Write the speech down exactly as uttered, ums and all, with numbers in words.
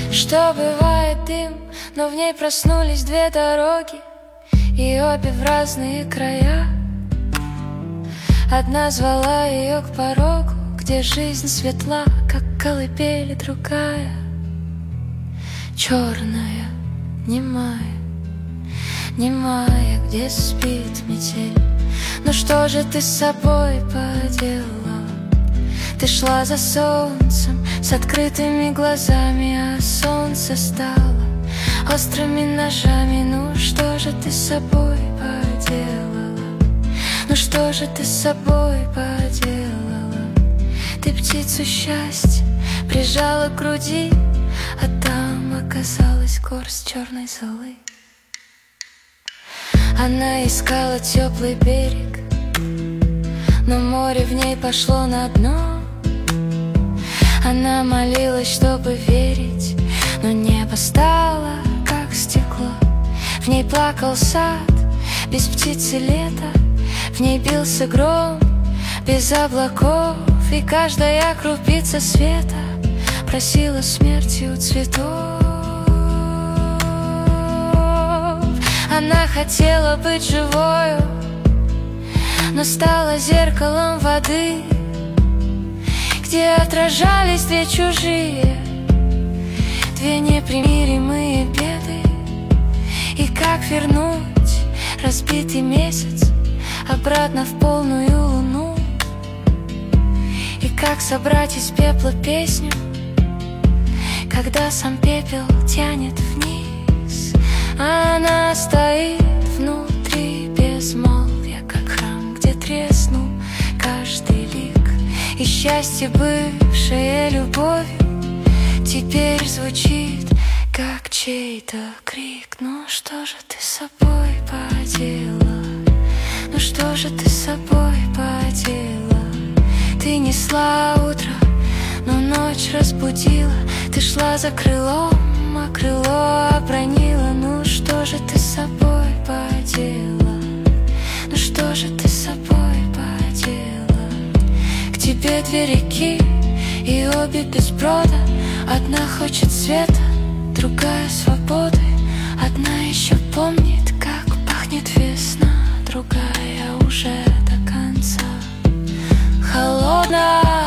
Что бывает дым, но в ней проснулись две дороги, и обе в разные края. Одна звала ее к порогу, где жизнь светла, как колыбель, другая черная, немая, немая, где спит метель. Ну что же ты с собой поделала? Ты шла за солнцем с открытыми глазами, а солнце стало острыми ножами. Ну что же ты с собой поделала? Ну что же ты с собой поделала? Ты птицу счастья прижала к груди, а там оказалась горсть черной золы. Она искала теплый берег, но море в ней пошло на дно. Она молилась, чтобы верить, но небо стало как стекло. В ней плакал сад без птицы лета, в ней бился гром без облаков, и каждая крупица света просила смерти у цветов. Она хотела быть живою, но стала зеркалом воды, где отражались две чужие, две непримиримые беды. И как вернуть разбитый месяц обратно в полную луну? И как собрать из пепла песню, когда сам пепел тянет вниз? Она стоит внутри безмолвия, как храм, где треснул каждый лик. И счастье, бывшее любовью, теперь звучит, как чей-то крик. Ну что же ты с собой поделала? Ну что же ты с собой поделала? Ты несла утро, но ночь разбудила. Ты шла за крылом, а крыло обронила. Ну что же ты с собой поделала? Ну что же ты с собой поделала? К тебе две реки, и обе без брода. Одна хочет света, другая свободы. Одна еще помнит, как пахнет весна, другая уже до конца холодная.